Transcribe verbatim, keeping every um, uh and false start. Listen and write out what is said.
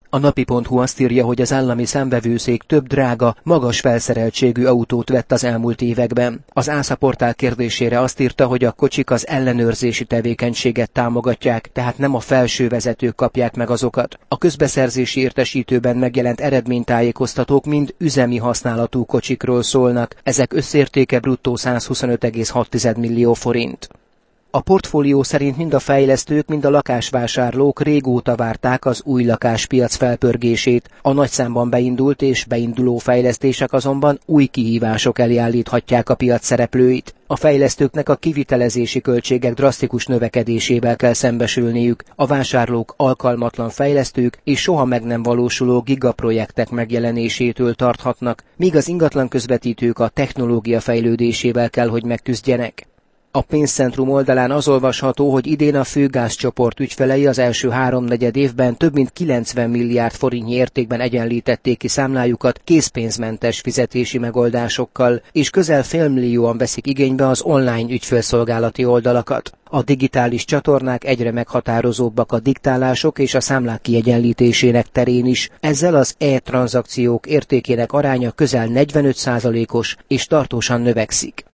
A napi pont hu azt írja, hogy az állami számvevőszék több drága, magas felszereltségű autót vett az elmúlt években. Az ÁSZA portál kérdésére azt írta, hogy a kocsik az ellenőrzési tevékenységet támogatják, tehát nem a felső vezetők kapják meg azokat. A közbeszerzési értesítőben megjelent eredménytájékoztatók mind üzemi használatú kocsikról szólnak, ezek összértéke bruttó százhuszonöt egész hat millió forint. A portfólió szerint mind a fejlesztők, mind a lakásvásárlók régóta várták az új lakáspiac felpörgését. A nagy számban beindult és beinduló fejlesztések azonban új kihívások elé állíthatják a piac szereplőit. A fejlesztőknek a kivitelezési költségek drasztikus növekedésével kell szembesülniük. A vásárlók alkalmatlan fejlesztők és soha meg nem valósuló gigaprojektek megjelenésétől tarthatnak, míg az ingatlan közvetítők a technológia fejlődésével kell, hogy megküzdjenek. A pénzcentrum oldalán az olvasható, hogy idén a főgázcsoport ügyfelei az első háromnegyed évben több mint kilencven milliárd forintnyi értékben egyenlítették ki számlájukat készpénzmentes fizetési megoldásokkal, és közel félmillióan veszik igénybe az online ügyfélszolgálati oldalakat. A digitális csatornák egyre meghatározóbbak a diktálások és a számlák kiegyenlítésének terén is. Ezzel az e-tranzakciók értékének aránya közel negyvenöt százalékos és tartósan növekszik.